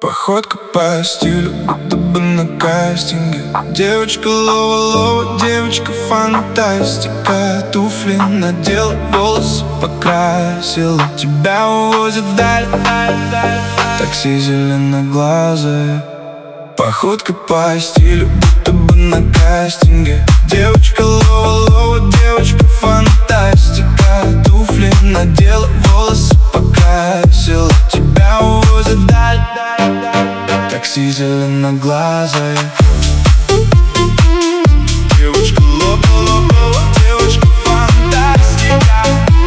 Походка по стилю, будто бы на кастинге. Девочка лова-лова, девочка фантастика. Туфли надела, волосы покрасила. Тебя увозят вдаль, такси зеленоглазое. Походка по стилю, будто бы на кастинге. Девочка лова-лова, девочка фантастика. Туфли надела, волосы покрасила. Тебя увозят вдаль, такси зеленоглазое. Девочка лова-лова, девочка фантастика.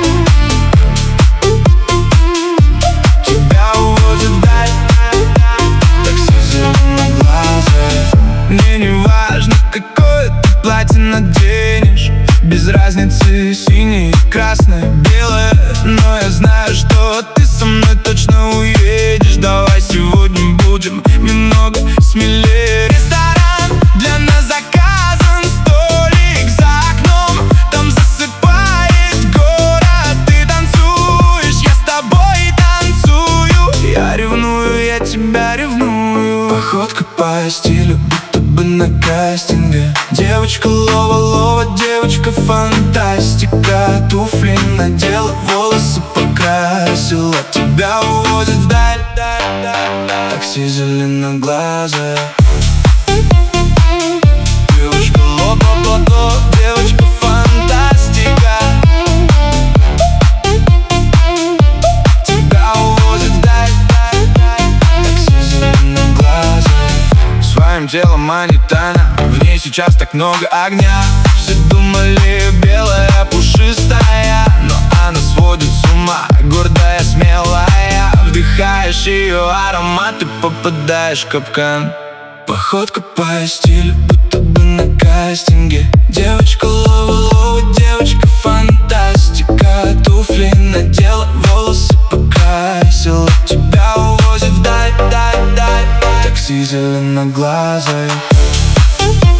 Тебя увозят вдаль, такси зеленоглазое. Мне не важно, какое ты платье наденешь. Без разницы синее, красное, белое. Но я знаю, что ты со мной точно уедешь. Давай сегодня будем немного смелее. Ресторан для нас заказан, столик за окном. Там засыпает город, ты танцуешь, я с тобой танцую. Я ревную, я тебя ревную. Походка по стилю, будто бы на кастинге. Девочка лова-лова, девочка фантастика. Туфли надела, волосы покрасила. Тебя увозят вдаль, такси зеленоглазое. Девочка лова-лова, девочка фантастика. Тебя увозят вдаль, такси зеленоглазое. Своим телом, а не тайна, в ней сейчас так много огня. Все думали белая, пушистая, но она сводит с ума, гордая, смелая. Вдыхаешь ее аромат и попадаешь в капкан. Походка по стилю, будто бы на кастинге. Девочка лова-лова, девочка фантастика. Туфли надела, волосы покрасила. Тебя увозят вдаль, такси зеленоглазое.